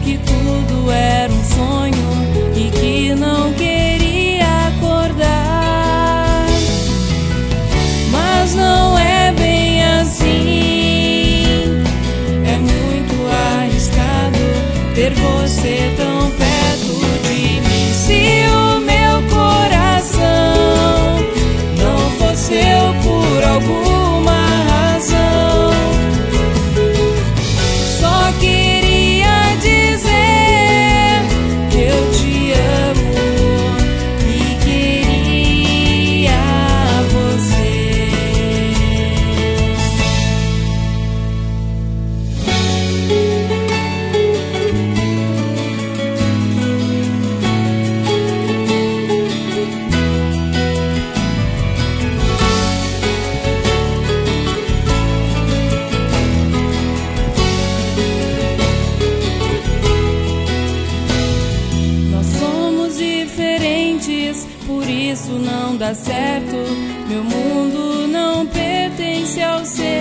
que tudo era um sonho e que não queria acordar. Mas não é bem assim. É muito arriscado ter você tão perto de mim. Se o meu coração não fosse eu por alguma razão, só queria dizer que eu te amo e queria você. Por isso não dá certo, meu mundo não pertence ao seu.